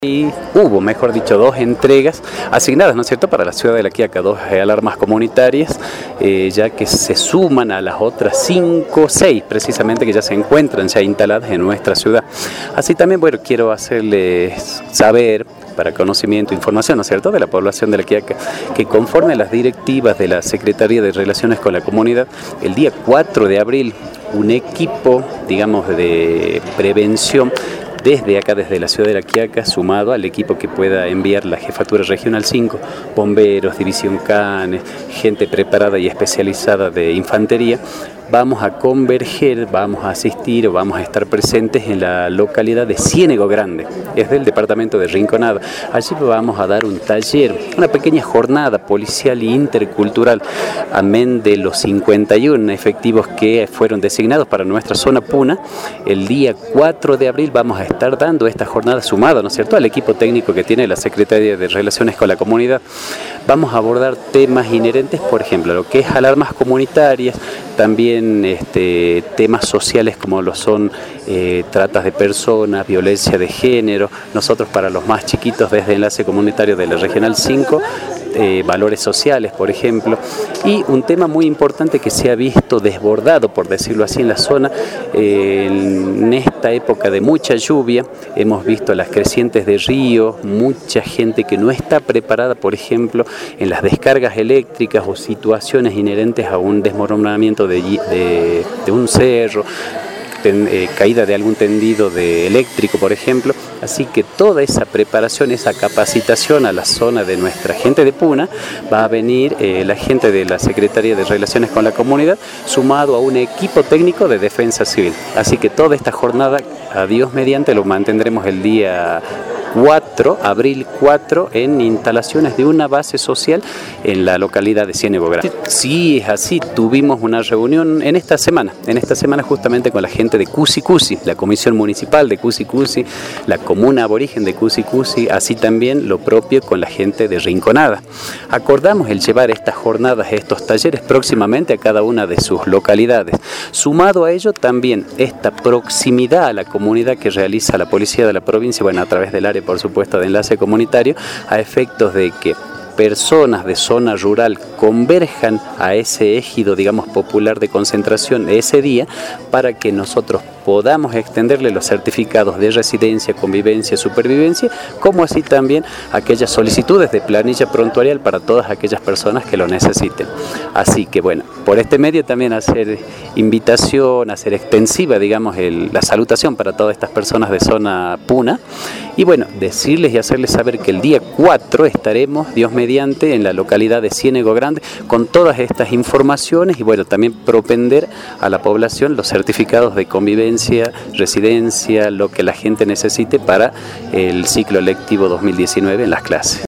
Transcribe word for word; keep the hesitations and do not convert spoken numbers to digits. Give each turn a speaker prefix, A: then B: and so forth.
A: Y hubo, mejor dicho, dos entregas asignadas, ¿no es cierto?, para la ciudad de La Quiaca, dos alarmas comunitarias, eh, ya que se suman a las otras cinco, seis precisamente, que ya se encuentran ya instaladas en nuestra ciudad. Así también, bueno, quiero hacerles saber, para conocimiento e información, ¿no es cierto?, de la población de La Quiaca, que conforme a las directivas de la Secretaría de Relaciones con la Comunidad, el día cuatro de abril, un equipo, digamos, de prevención desde acá, desde la ciudad de La Quiaca, sumado al equipo que pueda enviar la Jefatura Regional cinco, bomberos, División Canes, gente preparada y especializada de infantería, vamos a converger, vamos a asistir, vamos a estar presentes en la localidad de Ciénego Grande, es del departamento de Rinconada. Allí vamos a dar un taller, una pequeña jornada policial e intercultural, amén de los cincuenta y uno efectivos que fueron designados para nuestra zona Puna. El día cuatro de abril vamos a estar dando esta jornada sumada, ¿no es cierto?, al equipo técnico que tiene la Secretaría de Relaciones con la Comunidad. Vamos a abordar temas inherentes, por ejemplo, lo que es alarmas comunitarias, también este, temas sociales como lo son eh, tratas de personas, violencia de género. Nosotros, para los más chiquitos, desde Enlace Comunitario de la Regional cinco, eh, valores sociales, por ejemplo. Y un tema muy importante que se ha visto desbordado, por decirlo así, en la zona, eh, en esta época de mucha lluvia, hemos visto las crecientes de ríos, mucha gente que no está preparada, por ejemplo, en las descargas eléctricas o situaciones inherentes a un desmoronamiento de, de, de un cerro, ten, eh, caída de algún tendido de eléctrico, por ejemplo. Así que toda esa preparación, esa capacitación a la zona de nuestra gente de Puna, va a venir eh, la gente de la Secretaría de Relaciones con la Comunidad, sumado a un equipo técnico de defensa civil. Así que toda esta jornada, a Dios mediante, lo mantendremos el día cuatro, abril cuatro, en instalaciones de una base social en la localidad de Ciénego Grande. Sí, es así, tuvimos una reunión en esta semana, en esta semana justamente con la gente de Cusi Cusi, la Comisión Municipal de Cusi Cusi, la Comuna Aborigen de Cusi Cusi, así también lo propio con la gente de Rinconada. Acordamos el llevar estas jornadas, estos talleres próximamente a cada una de sus localidades. Sumado a ello también esta proximidad a la comunidad que realiza la Policía de la provincia, bueno, a través del área, por supuesto, de enlace comunitario, a efectos de que personas de zona rural converjan a ese ejido, digamos, popular de concentración ese día, para que nosotros podamos extenderle los certificados de residencia, convivencia, supervivencia, como así también aquellas solicitudes de planilla prontuarial para todas aquellas personas que lo necesiten. Así que, bueno, por este medio también hacer invitación, hacer extensiva, digamos, el, la salutación para todas estas personas de zona Puna, y bueno, decirles y hacerles saber que el día cuatro estaremos, Dios mediante, en la localidad de Ciénego Grande con todas estas informaciones, y bueno, también propender a la población los certificados de convivencia, residencia, lo que la gente necesite para el ciclo lectivo dos mil diecinueve en las clases.